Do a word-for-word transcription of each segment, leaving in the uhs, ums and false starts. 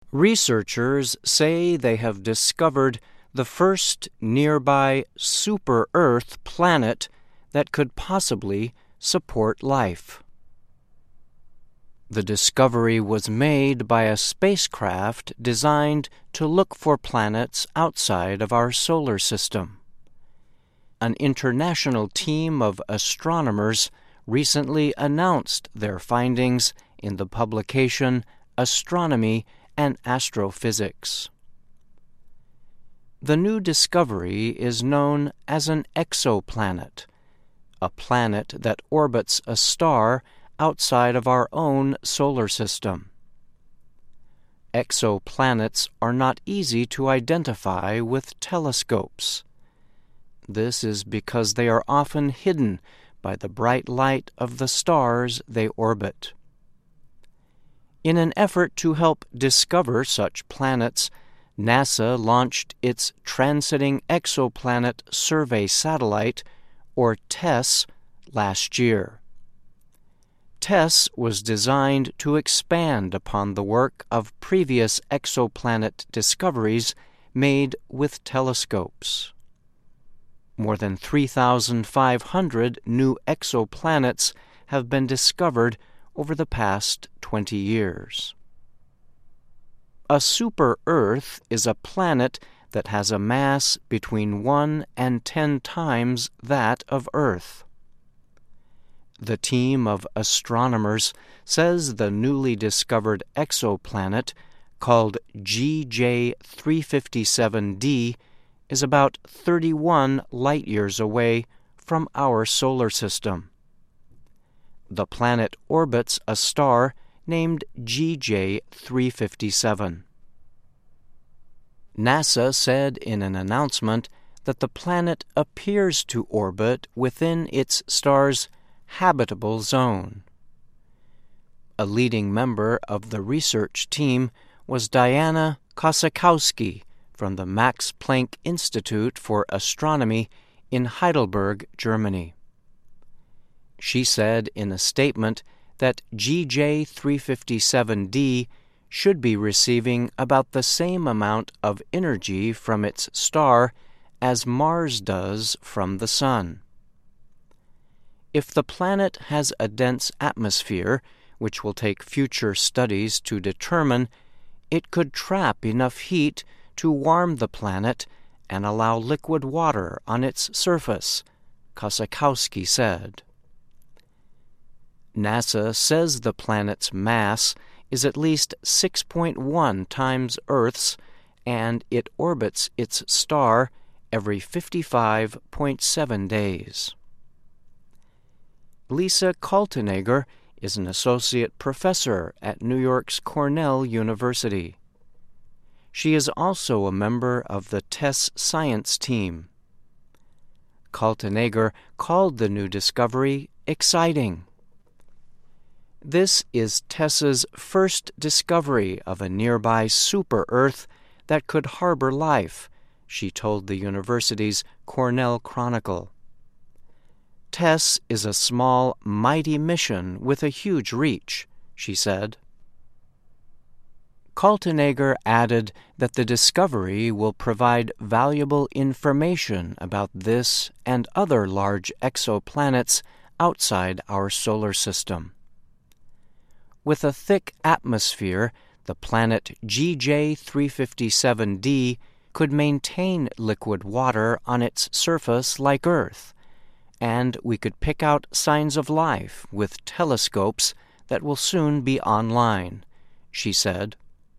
Researchers say they have discovered the first nearby super-Earth planet that could possibly support life. The discovery was made by a spacecraft designed to look for planets outside of our solar system. An international team of astronomers recently announced their findings in the publication Astronomy and Astrophysics. The new discovery is known as an exoplanet, a planet that orbits a star outside of our own solar system. Exoplanets are not easy to identify with telescopes. This is because they are often hidden by the bright light of the stars they orbit. In an effort to help discover such planets, NASA launched its Transiting Exoplanet Survey Satellite, or TESS, last year. TESS was designed to expand upon the work of previous exoplanet discoveries made with telescopes. More than three thousand five hundred new exoplanets have been discovered over the past twenty years. A super-Earth is a planet that has a mass between one and ten times that of Earth. The team of astronomers says the newly discovered exoplanet, called G J three fifty-seven d, is about thirty-one light-years away from our solar system. The planet orbits a star named G J three fifty-seven. NASA said in an announcement that the planet appears to orbit within its star's habitable zone. A leading member of the research team was Diana Kosakowski from the Max Planck Institute for Astronomy in Heidelberg, Germany. She said in a statement that G J three fifty-seven d should be receiving about the same amount of energy from its star as Mars does from the Sun. If the planet has a dense atmosphere, which will take future studies to determine, it could trap enough heat to warm the planet and allow liquid water on its surface, Kosakowski said. NASA says the planet's mass is at least six point one times Earth's, and it orbits its star every fifty-five point seven days. Lisa Kaltenegger is an associate professor at New York's Cornell University. She is also a member of the TESS science team. Kaltenegger called the new discovery exciting. This is TESS's first discovery of a nearby super-Earth that could harbor life, she told the university's Cornell Chronicle. TESS is a small, mighty mission with a huge reach, she said. Kaltenegger added that the discovery will provide valuable information about this and other large exoplanets outside our solar system. With a thick atmosphere, the planet G J three fifty-seven d could maintain liquid water on its surface like Earth, and we could pick out signs of life with telescopes that will soon be online, she said.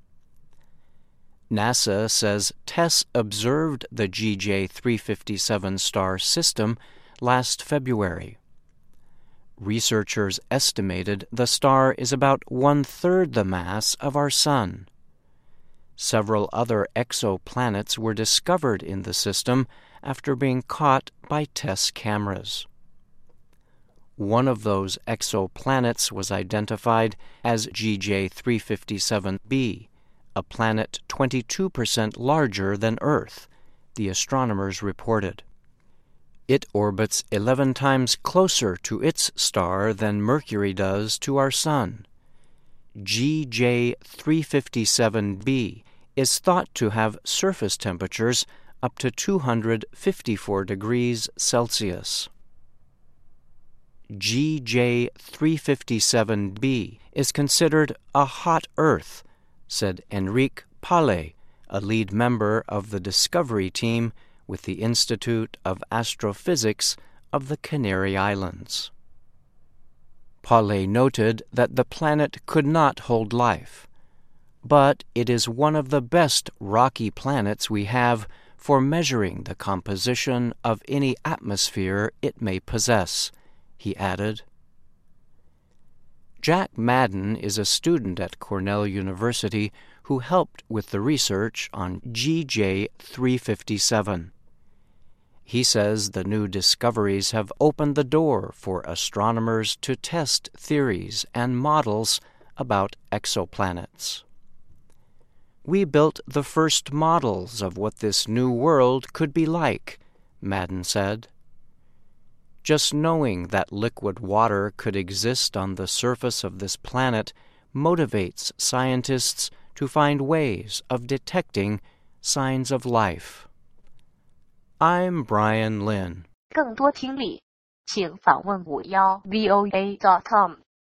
NASA says TESS observed the G J three fifty-seven star system last February. Researchers estimated the star is about one-third the mass of our Sun. Several other exoplanets were discovered in the system after being caught by TESS cameras. One of those exoplanets was identified as G J three fifty-seven b, a planet twenty-two percent larger than Earth, the astronomers reported. It orbits eleven times closer to its star than Mercury does to our Sun. G J three fifty-seven b is thought to have surface temperatures up to two hundred fifty-four degrees Celsius. G J three fifty-seven b is considered a hot Earth, said Enrique Pallé, a lead member of the discovery team with the Institute of Astrophysics of the Canary Islands. Pallé noted that the planet could not hold life, but it is one of the best rocky planets we have for measuring the composition of any atmosphere it may possess, he added. Jack Madden is a student at Cornell University who helped with the research on G J three fifty-seven. He says the new discoveries have opened the door for astronomers to test theories and models about exoplanets. We built the first models of what this new world could be like, Madden said. Just knowing that liquid water could exist on the surface of this planet motivates scientists to find ways of detecting signs of life. I'm Brian Lynn. 更多听力，请访问五幺 V O A dot com。